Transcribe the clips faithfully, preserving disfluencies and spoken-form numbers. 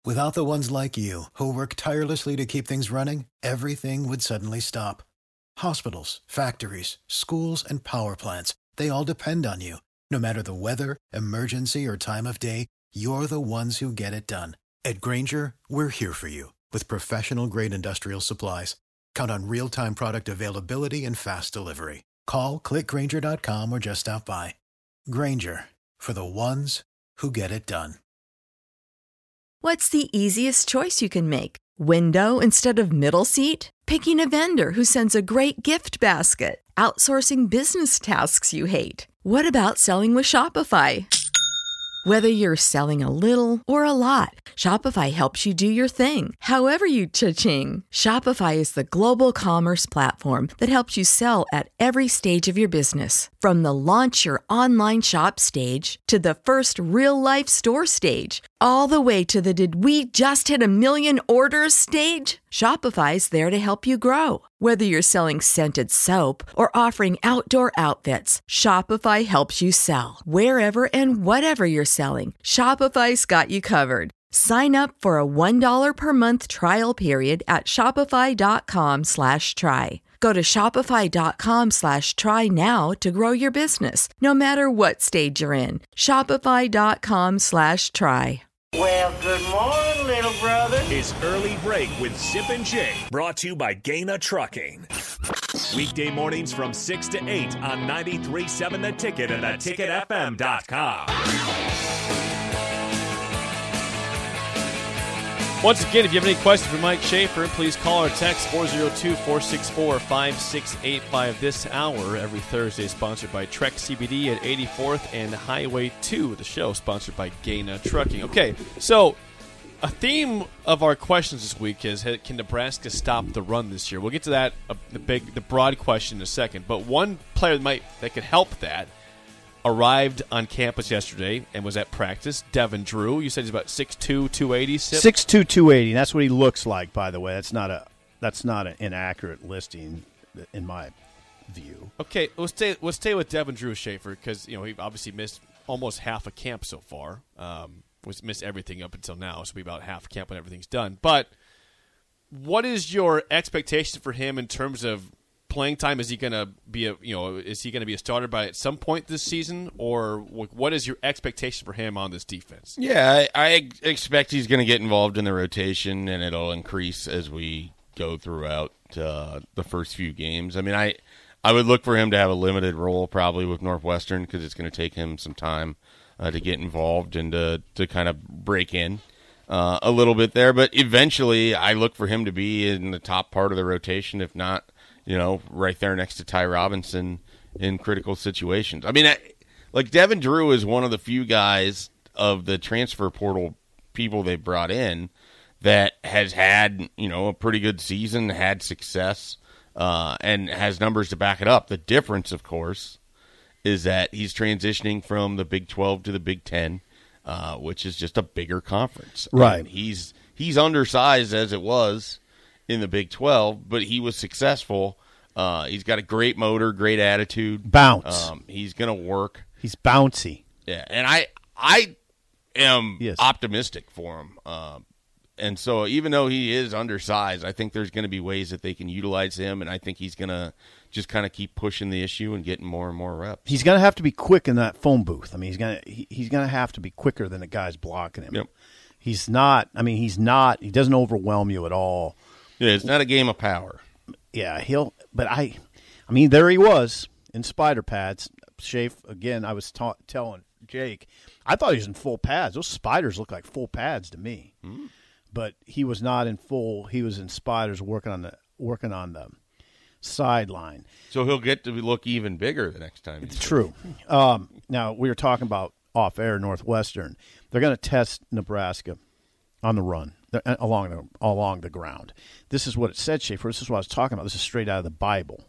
Without the ones like you, who work tirelessly to keep things running, everything would suddenly stop. Hospitals, factories, schools, and power plants, they all depend on you. No matter the weather, emergency, or time of day, you're the ones who get it done. At Grainger, we're here for you with professional-grade industrial supplies. Count on real-time product availability and fast delivery. Call, click Grainger dot com, or just stop by. Grainger, for the ones who get it done. What's the easiest choice you can make? Window instead of middle seat? Picking a vendor who sends a great gift basket? Outsourcing business tasks you hate? What about selling with Shopify? Whether you're selling a little or a lot, Shopify helps you do your thing, however you cha-ching. Shopify is the global commerce platform that helps you sell at every stage of your business. From the launch your online shop stage to the first real-life store stage, all the way to the did we just hit a million orders stage. Shopify's there to help you grow. Whether you're selling scented soap or offering outdoor outfits, Shopify helps you sell. Wherever and whatever you're selling, Shopify's got you covered. Sign up for a one dollar per month trial period at shopify.com slash try. Go to shopify.com slash try now to grow your business, no matter what stage you're in. Shopify.com slash try. Well, good morning, little brother. It's Early Break with Zip and Jay, brought to you by Gaina Trucking. Weekday mornings from six to eight on ninety-three point seven The Ticket and the ticket f m dot com. Once again, if you have any questions for Mike Schaefer, please call or text four oh two, four six four, five six eight five. This hour, every Thursday, sponsored by Trek C B D at eighty-fourth and Highway two. The show sponsored by Gaina Trucking. Okay, so a theme of our questions this week is, can Nebraska stop the run this year? We'll get to that, uh, the big, the broad question in a second. But one player that might that could help that arrived on campus yesterday and was at practice. Devin Drew. You said he's about six two, two eighty. six two, two eighty. That's what he looks like, by the way. That's not a that's not an inaccurate listing in my view. Okay, we'll stay we'll stay with Devin Drew Schaefer because you know he obviously missed almost half a camp so far. Um, was missed everything up until now, so we'll be about half a camp when everything's done. But what is your expectation for him in terms of playing time? Is he going to be a you know is he going to be a starter by at some point this season, or what is your expectation for him on this defense? Yeah, I, I expect he's going to get involved in the rotation, and it'll increase as we go throughout uh, the first few games. I mean, I I would look for him to have a limited role probably with Northwestern because it's going to take him some time uh, to get involved and to to kind of break in uh, a little bit there. But eventually, I look for him to be in the top part of the rotation, if not, you know, right there next to Ty Robinson in critical situations. I mean, I, like Devin Drew is one of the few guys of the transfer portal people they brought in that has had, you know, a pretty good season, had success, uh, and has numbers to back it up. The difference, of course, is that he's transitioning from the Big twelve to the Big ten, uh, which is just a bigger conference. Right. And he's he's undersized as it was in the Big twelve, but he was successful. Uh, he's got a great motor, great attitude. Bounce. Um, he's going to work. He's bouncy. Yeah, and I I am yes. optimistic for him. Um, and so even though he is undersized, I think there's going to be ways that they can utilize him, and I think he's going to just kind of keep pushing the issue and getting more and more reps. He's going to have to be quick in that phone booth. I mean, he's going to he, he's going to have to be quicker than the guys blocking him. Yep. He's not. I mean, he's not. He doesn't overwhelm you at all. Yeah, it's not a game of power. Yeah, he'll. But I, I mean, there he was in spider pads. Schaefer again. I was ta- telling Jake, I thought he was in full pads. Those spiders look like full pads to me. Mm. But he was not in full. He was in spiders working on the working on the sideline. So he'll get to look even bigger the next time. It's true. Um, now we were talking about off air Northwestern. They're going to test Nebraska on the run. Along the along the ground. This is what it said, Schaefer. This is what I was talking about. This is straight out of the Bible.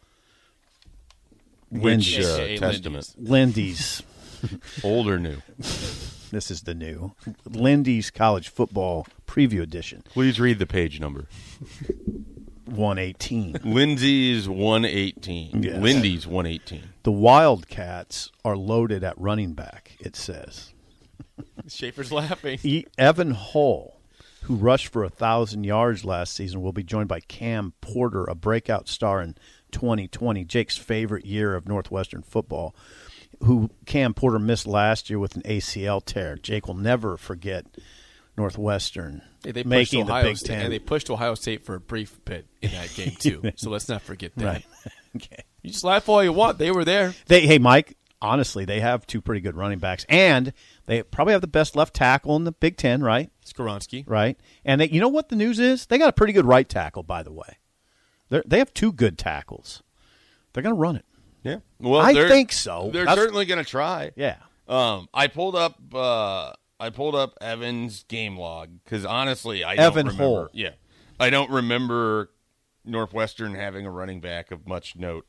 Which Lindy's. uh, Testament? Lindy's. Old or new? This is the new. Lindy's College Football Preview Edition. Please read the page number. one eighteen. Lindsay's one eighteen. Yes. Lindy's one eighteen. The Wildcats are loaded at running back, it says. Schaefer's laughing. E- Evan Hull who rushed for one thousand yards last season, will be joined by Cam Porter, a breakout star in twenty twenty, Jake's favorite year of Northwestern football, who Cam Porter missed last year with an A C L tear. Jake will never forget Northwestern Hey, they pushed making Ohio the Big State, Ten. and they pushed Ohio State for a brief bit in that game too. So let's not forget that. Right. Okay. You just laugh all you want. They were there. They, hey, Mike, honestly, they have two pretty good running backs, and they probably have the best left tackle in the Big Ten, right? Skoronski. Right. And they, you know what the news is? They got a pretty good right tackle, by the way. They they have two good tackles. They're going to run it. Yeah. Well, I they're- think so. They're That's- certainly going to try. Yeah. Um, I pulled up. Uh, I pulled up Evan's game log because honestly, I Evan don't Hull. remember. Yeah, I don't remember Northwestern having a running back of much note,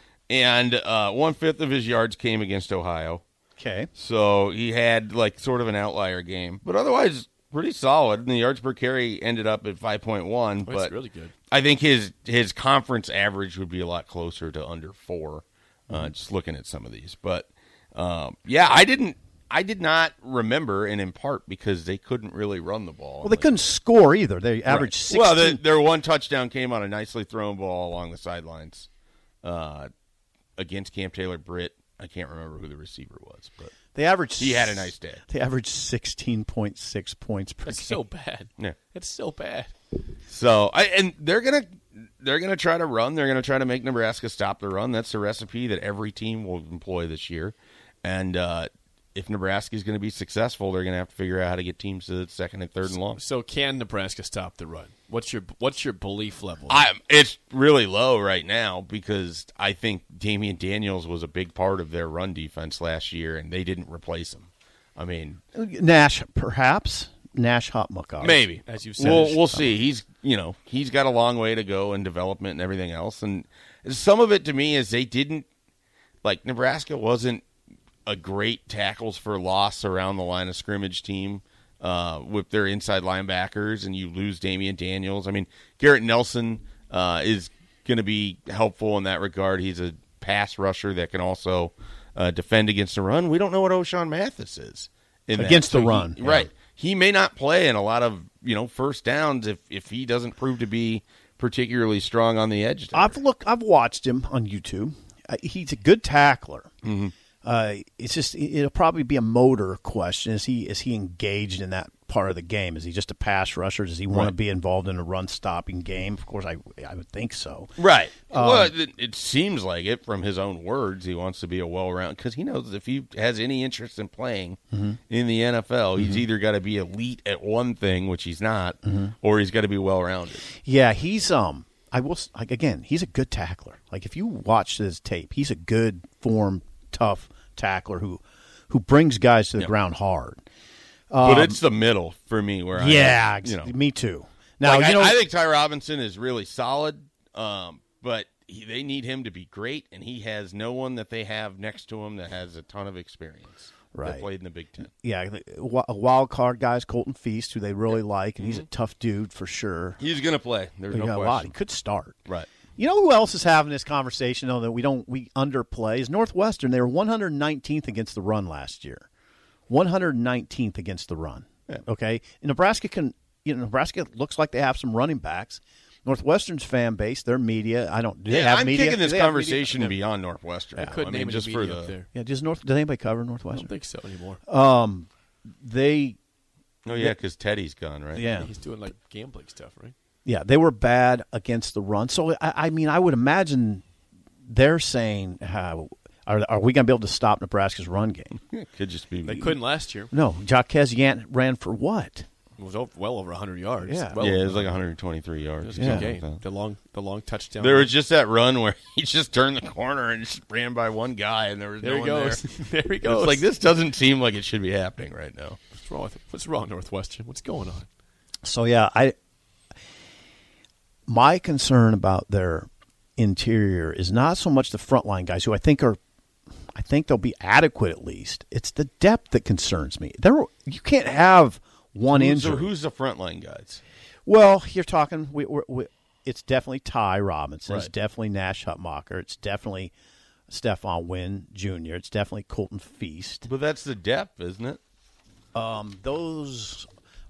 and uh, one fifth of his yards came against Ohio. Okay. So he had like sort of an outlier game, but otherwise pretty solid. And the yards per carry ended up at five point one. Oh, but that's really good. I think his his conference average would be a lot closer to under four. Uh, Mm-hmm. just looking at some of these, but um, yeah, I didn't. I did not remember, and in part because they couldn't really run the ball. Well, they couldn't score either. They averaged Right. sixteen. Well, the, their one touchdown came on a nicely thrown ball along the sidelines uh, against Camp Taylor Britt. I can't remember who the receiver was, but they averaged. he had a nice day. They averaged sixteen point six points per That's game. so bad. Yeah. It's so bad. So, I and they're gonna they're gonna try to run. They're gonna try to make Nebraska stop the run. That's the recipe that every team will employ this year. And uh, if Nebraska is going to be successful, they're going to have to figure out how to get teams to the second and third and long. So can Nebraska stop the run? What's your What's your belief level? I, it's really low right now because I think Damian Daniels was a big part of their run defense last year, and they didn't replace him. I mean, Nash, perhaps Nash Hotmucker. maybe as you said. We'll, we'll see. He's you know he's got a long way to go in development and everything else, and some of it to me is they didn't like Nebraska wasn't a great tackles for loss around the line of scrimmage team uh, with their inside linebackers, and you lose Damian Daniels. I mean, Garrett Nelson uh, is going to be helpful in that regard. He's a pass rusher that can also uh, defend against the run. We don't know what O'Shawn Mathis is in that. Against the So he- run, yeah. right? He may not play in a lot of you know first downs if if he doesn't prove to be particularly strong on the edge there. I've look. I've watched him on YouTube. Uh, he's a good tackler. Mm-hmm. Uh, it's just it'll probably be a motor question. Is he is he engaged in that part of the game? Is he just a pass rusher? Does he want to Right. be involved in a run stopping game? Of course, I I would think so. Right. Um, well, it, it seems like it from his own words. He wants to be a well-rounded because he knows if he has any interest in playing Mm-hmm. in the N F L, he's either got to be elite at one thing, which he's not, or he's got to be well-rounded. Yeah, he's um. I will s- like again. He's a good tackler. Like if you watch his tape, he's a good form, tough tackler who who brings guys to the Yep. ground hard. but it's the middle for me where Um, Yeah, I, ex- you know, me too. Now like, you know I, I think Ty Robinson is really solid, um, but he, they need him to be great, and he has no one that they have next to him that has a ton of experience. Right. That played in the Big Ten. yeah, a wild card guy is Colton Feast, who they really like, and he's a tough dude for sure. He's going to play. There's He no got a question. lot. He could start. Right. You know who else is having this conversation though that we don't we underplay is Northwestern. They were one hundred nineteenth against the run last year. one hundred nineteenth against the run. Yeah. Okay, and Nebraska can. You know, Nebraska looks like they have some running backs. Northwestern's fan base, their media. I don't. Do they Yeah, have I'm media? kicking Do this they have conversation media? beyond Northwestern. I now. couldn't I mean, name just any for media the up there. Yeah, does North? Does anybody cover I Northwestern? don't think so anymore. Um, they. Oh yeah, because Teddy's gone, right? Yeah. He's doing like gambling stuff, right? Yeah, they were bad against the run. So, I, I mean, I would imagine they're saying, uh, are, are we going to be able to stop Nebraska's run game? It could just be. They couldn't last year. No. Jaquez Yant ran for what? It was over, well over one hundred yards. Yeah. Well Yeah, it over was like one hundred. one hundred twenty-three It yards. was a or good something game. like that. The long, the long touchdown. There was just that run where he just turned the corner and just ran by one guy, and there was there no he one goes. there. there he goes. It's like this doesn't seem like it should be happening right now. What's wrong with What's wrong, Northwestern? What's going on? So, yeah, I my concern about their interior is not so much the frontline guys, who I think are I think they'll be adequate at least. It's the depth that concerns me. There, you can't have one Who's injury. the, who's the frontline guys? Well, you're talking. We, we're, we, it's definitely Ty Robinson. It's Right. definitely Nash Hutmacher. It's definitely Stephon Wynn Junior It's definitely Colton Feast. But that's the depth, isn't it? Um, those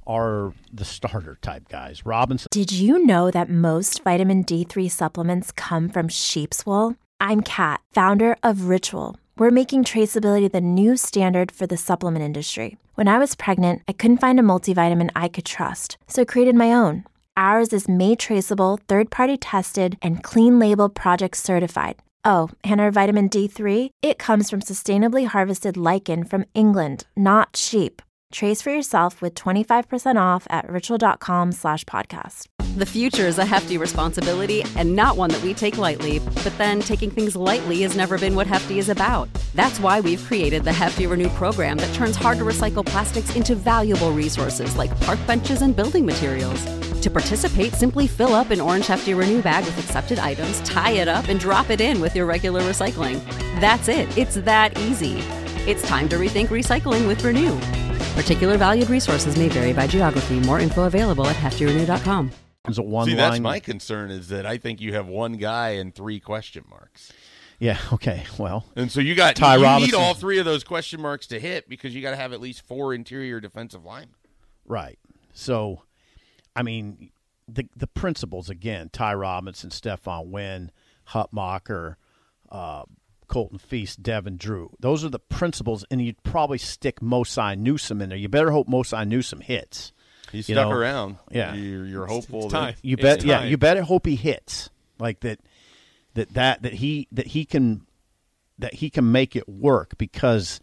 are the starter type guys. Robinson. Did you know that most vitamin D three supplements come from sheep's wool? I'm Kat, founder of Ritual. We're making traceability the new standard for the supplement industry. When I was pregnant, I couldn't find a multivitamin I could trust, so I created my own. Ours is made traceable, third-party tested, and clean label project certified. Oh, and our vitamin D three? It comes from sustainably harvested lichen from England, not sheep. Trace for yourself with twenty-five percent off at ritual.com slash podcast. The future is a hefty responsibility and not one that we take lightly. But then taking things lightly has never been what Hefty is about. That's why we've created the Hefty Renew program that turns hard-to-recycle plastics into valuable resources like park benches and building materials. To participate, simply fill up an orange Hefty Renew bag with accepted items, tie it up, and drop it in with your regular recycling. That's it. It's that easy. It's time to rethink recycling with Renew. Particular valued resources may vary by geography. More info available at hefty renew dot com. Is it one See, line? that's my concern is that I think you have one guy and three question marks. Yeah, okay, well. And so you got Ty you Robinson. need all three of those question marks to hit because you got to have at least four interior defensive linemen. Right. So, I mean, the the principles, again, Ty Robinson, Stephon Wynn, Hutmacher, uh, Colton Feast, Devin Drew. Those are the principles, and you'd probably stick Mosai Newsom in there. You better hope Mosai Newsom hits. He's you stuck know? around. Yeah. You're, you're hopeful. It's time. That, You bet. It's Yeah, time. you better hope he hits. Like that, that that that he that he can that he can make it work, because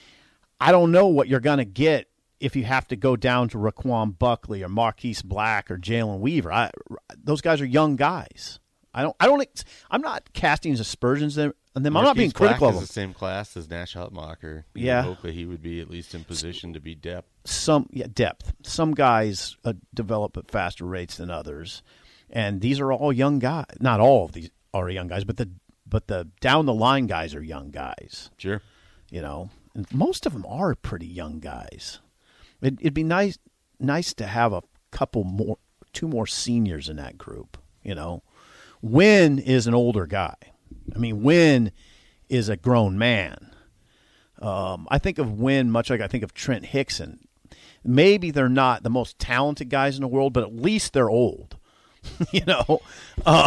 I don't know what you're going to get if you have to go down to Raquan Buckley or Marquise Black or Jalen Weaver. I, those guys are young guys. I don't. I don't. I'm not casting aspersions on them. I'm not Marquise being critical Black of is them. the same class as Nash Hutmacher. You Yeah. would hope that he would be at least in position to be depth. Some yeah, depth. Some guys uh, develop at faster rates than others, and these are all young guys. Not all of these are young guys, but the but the down the line guys are young guys. Sure. You know, and most of them are pretty young guys. It, it'd be nice nice to have a couple more, two more seniors in that group. You know, Wynn is an older guy. I mean, Wynn is a grown man. Um, I think of Wynn much like I think of Trent Hickson. Maybe they're not the most talented guys in the world, but at least they're old. you know, um,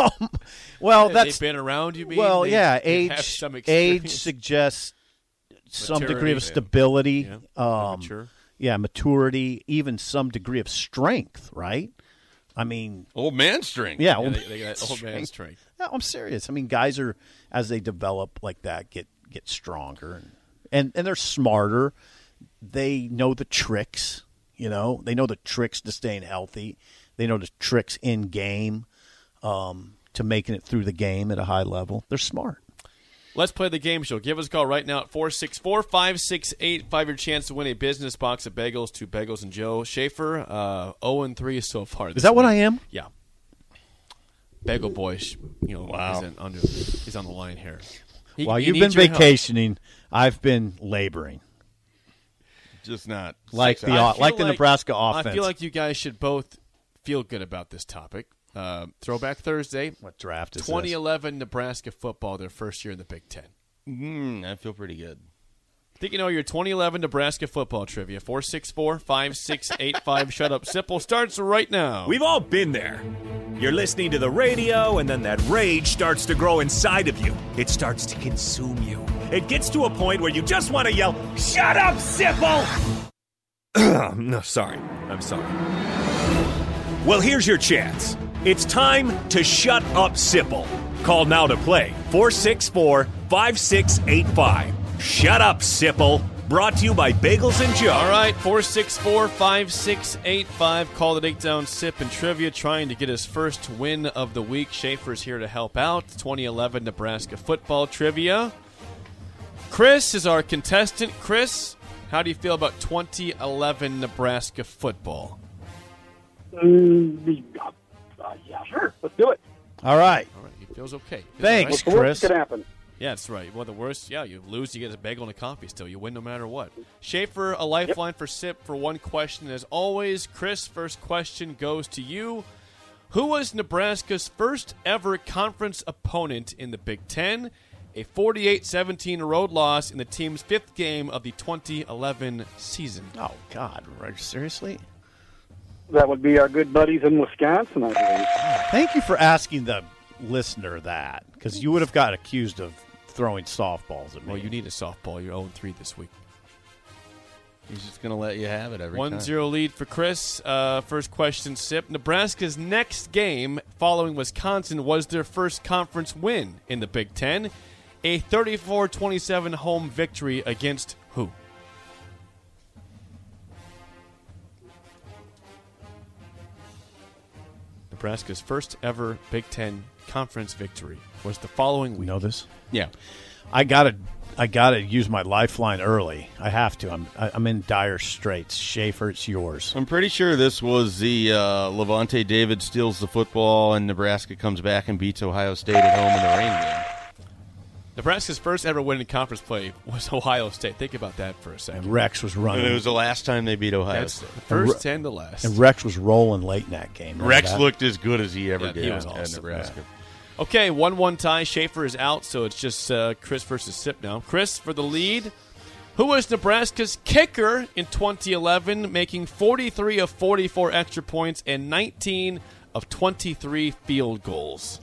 well, Yeah, that's they've been around. You mean? well, They- yeah. they have Age some age experience. suggests some degree Maturity. of stability. Yeah, Um, mature. yeah, maturity, even some degree of strength. Right? I mean, Old man strength. yeah, Yeah, old they, they got old man strength. strength. No, I'm serious. I mean, guys are, as they develop like that, get get stronger, and, and and they're smarter. They know the tricks. You know, they know the tricks to staying healthy. They know the tricks in game um, to making it through the game at a high level. They're smart. Let's play the game show. Give us a call right now at four six four, five six eight five. Your chance to win a business box of bagels to Bagels and Joe. Schaefer, uh, oh and three so far. Is that what I am? Yeah. Bagel Boy, sh- you know, Wow. is in under, he's on the line here. He- While he you've been needs your help. vacationing, I've been laboring. Just not Like six the hours. o- like the Nebraska I offense. feel like you guys should both feel good about this topic. Uh, Throwback Thursday, What draft is twenty this? eleven Nebraska football, their first year in the Big Ten. Mm, I feel pretty good. I think you know your twenty eleven Nebraska football trivia. four six four, five six eight five. Shut up, Sipple starts right now. We've all been there. You're listening to the radio, and then that rage starts to grow inside of you. It starts to consume you. It gets to a point where you just want to yell, "Shut up, Sipple!" No, sorry. I'm sorry. Well, here's your chance. It's time to shut up, Sipple. Call now to play. four six four, five six eight five. Shut up, Sipple. Brought to you by Bagels and Joe. All right, four six four, five six eight five. Call the Takedown Sip and Trivia, trying to get his first win of the week. Schaefer's here to help out. twenty eleven Nebraska football trivia. Chris is our contestant. Chris, how do you feel about twenty eleven Nebraska football? Mm, uh, yeah, sure. Let's do it. All right. All right, he feels okay. Feels Thanks, all What's the worst Chris. that could happen? Yeah, that's right. Well, the worst, yeah, you lose, you get a bagel and a coffee still. You win no matter what. Schaefer, a lifeline for Sip for one question. As always, Chris, first question goes to you. Who was Nebraska's first ever conference opponent in the Big Ten? A forty-eight seventeen road loss in the team's fifth game of the twenty eleven season. Oh God, right, seriously? That would be our good buddies in Wisconsin, I believe. Thank you for asking the listener that, because you would have got accused of throwing softballs at me. Well, you need a softball. You're oh and three this week. He's just going to let you have it every one time. one zero lead for Chris. Uh, first question, Sip. Nebraska's next game following Wisconsin was their first conference win in the Big Ten. A thirty-four twenty-seven home victory against who? Nebraska's first ever Big Ten conference victory was the following week. You know this? Yeah. I gotta, I gotta use my lifeline early. I have to. I'm, I- I'm in dire straits. Schaefer, it's yours. I'm pretty sure this was the uh, Levante David steals the football and Nebraska comes back and beats Ohio State at home in the rain game. Nebraska's first ever win in conference play was Ohio State. Think about that for a second. And Rex was running. And it was the last time they beat Ohio That's State. the first and the last. And Rex was rolling late in that game. Remember Rex that? looked as good as he ever Yeah, did he was at awesome. Nebraska. Okay, one one tie. Schaefer is out, so it's just uh, Chris versus Sip now. Chris for the lead. Who was Nebraska's kicker in twenty eleven, making forty-three of forty-four extra points and nineteen of twenty-three field goals?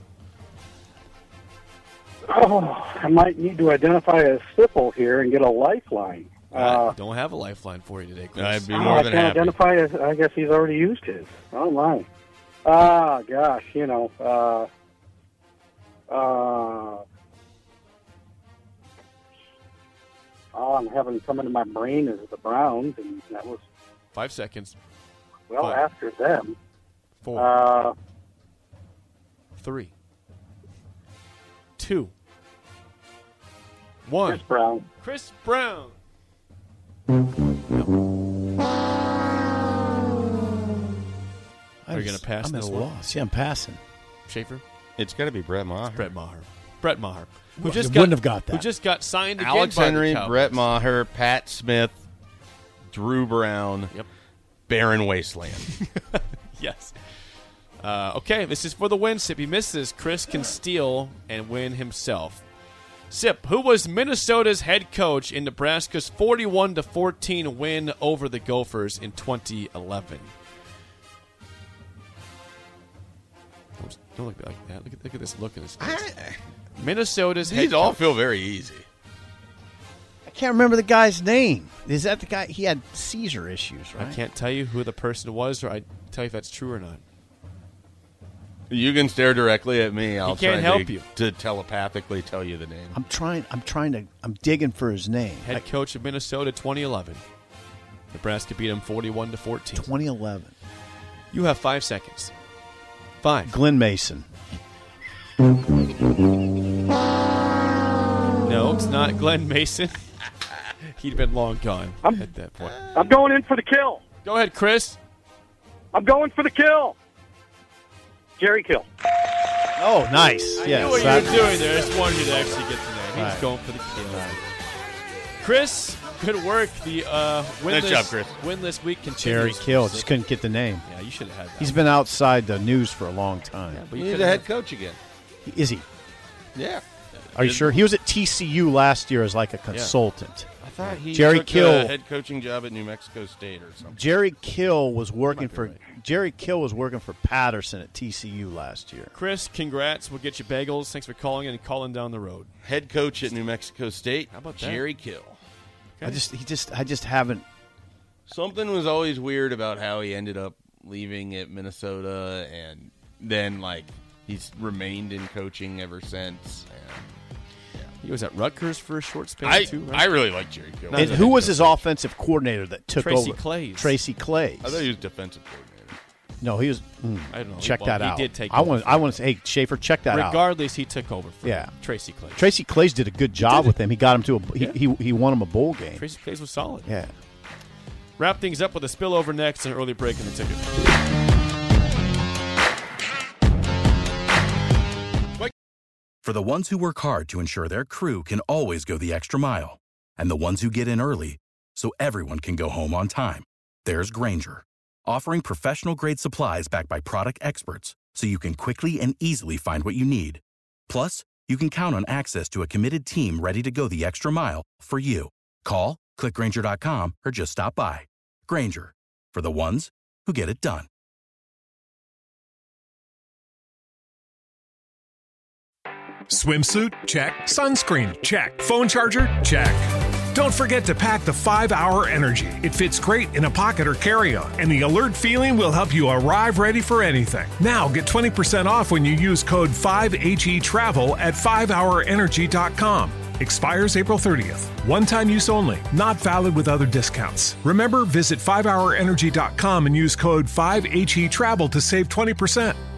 Oh, I might need to identify a Sipple here and get a lifeline. Uh, Uh, I don't have a lifeline for you today, Chris. I'd be oh, more I than can't happy. identify it. I guess he's already used his. Oh, my. Ah, gosh, you know. Uh, uh, all I'm having come into my brain is the Browns, and that was, Five seconds. well, Five. after them. Four. Uh, Three. Two. One. Chris Brown. Chris Brown. I Are you just- gonna pass I'm at this a one? loss. Yeah, I'm passing. Schaefer? It's got to be Brett Maher. Brett Maher. Brett Maher. Who Well, just you got, wouldn't have got Who that. just got signed again Alex by Henry, the Cowboys. Brett Maher, Pat Smith, Drew Brown, Yep. Barron Wasteland. Yes. Uh, okay, this is for the win. Sip, he misses. Chris can steal and win himself. Sip, who was Minnesota's head coach in Nebraska's forty-one to fourteen win over the Gophers in twenty eleven? Don't look like that. Look at, look at this look in his face. Minnesota's head These all coach. feel very easy. I can't remember the guy's name. Is that the guy? He had seizure issues, right? I can't tell you who the person was, or I tell you if that's true or not. You can stare directly at me. I'll can't try help to, you. to telepathically tell you the name. I'm trying. I'm trying to. I'm digging for his name. Head I- coach of Minnesota, twenty eleven. Nebraska beat him forty-one to fourteen. twenty eleven. You have five seconds. Five. Glenn Mason. No, it's not Glenn Mason. He'd been long gone I'm- at that point. I'm going in for the kill. Go ahead, Chris. I'm going for the kill. Jerry Kill. Oh, nice. I yes. knew what that- you were doing there. I just wanted you to actually get the name. He's Right. going for the kill. Chris, good work. The uh, winless, Nice job, Chris. winless week continues. Jerry Kill. Just couldn't get the name. Yeah, you should have had that. He's been outside the news for a long time. but you He's could've the had- head coach again. Is he? Yeah. Are you sure? He was at T C U last year as like a consultant. I thought he Jerry took Kill. a head coaching job at New Mexico State or something. Jerry Kill was working be for right. Jerry Kill was working for Patterson at T C U last year. Chris, congrats. We'll get you bagels. Thanks for calling in and calling down the road. Head coach at New Mexico State. How about that? Jerry Kill. I just he just I just haven't. Something was always weird about how he ended up leaving at Minnesota, and then like he's remained in coaching ever since. And He was at Rutgers for a short span, I too, right? I really like Jerry Kill. Not And as a who head was coach. his offensive coordinator that took Tracy over? Claeys. Tracy Claeys. I thought he was defensive coordinator. No, he was. mm, I don't know. Check Well, that he out. did take I over want. for I him. want to say, hey, Schaefer, check that out. Regardless, he took over for Yeah. Tracy Clay. Tracy Claeys did a good job with him. He got him to a. He, Yeah. he, he won him a bowl game. Tracy Clay was solid. Yeah. Wrap things up with a spillover next and an early break in the ticket. For the ones who work hard to ensure their crew can always go the extra mile, and the ones who get in early so everyone can go home on time, there's Grainger, offering professional-grade supplies backed by product experts so you can quickly and easily find what you need. Plus, you can count on access to a committed team ready to go the extra mile for you. Call, click Grainger dot com, or just stop by. Grainger, for the ones who get it done. Swimsuit? Check. Sunscreen? Check. Phone charger? Check. Don't forget to pack the five hour Energy. It fits great in a pocket or carry-on, and the alert feeling will help you arrive ready for anything. Now get twenty percent off when you use code five H E Travel at five hour energy dot com. Expires April thirtieth. One-time use only. Not valid with other discounts. Remember, visit five hour energy dot com and use code five H E Travel to save twenty percent.